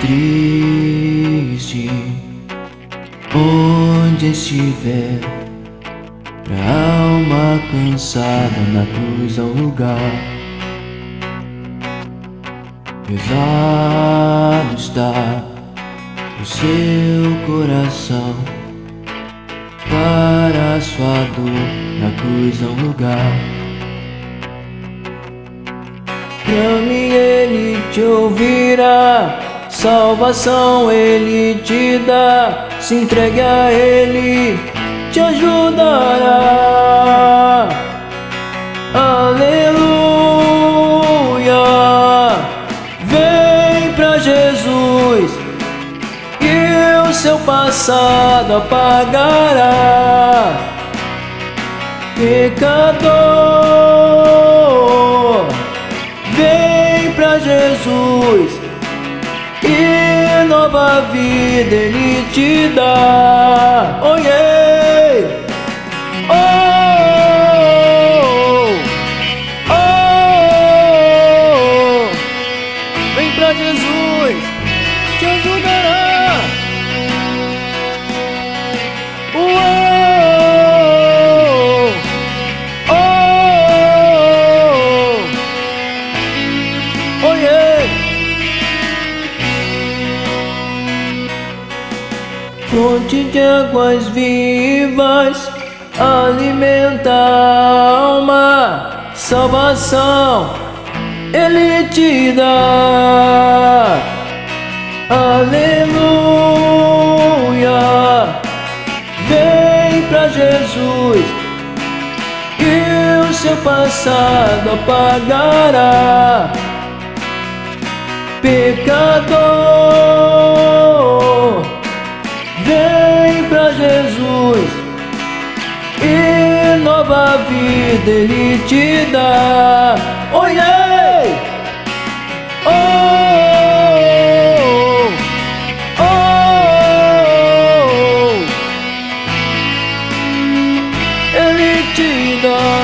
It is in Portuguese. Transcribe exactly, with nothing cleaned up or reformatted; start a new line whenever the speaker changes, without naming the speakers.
triste, onde estiver, pra alma cansada na cruz há um lugar. Pesado está o seu coração, para a sua dor na cruz há um lugar. Clame, Ele te ouvirá, salvação Ele te dá. Se entregue a Ele, te ajudará. Aleluia, vem pra Jesus e o seu passado apagará. Pecador, vem pra Jesus e nova vida Ele te dá. Oh, yeah. Oh, oh, oh. Vem pra Jesus, te ajudará. Oh, oh, oh, oh, yeah. Fonte de águas vivas, alimenta a alma, salvação Ele te dá. Aleluia, vem pra Jesus e o seu passado apagará. Pecador, vem pra Jesus e nova vida Ele te dá. Oh, yeah. Oh, oh, oh. Ele te dá.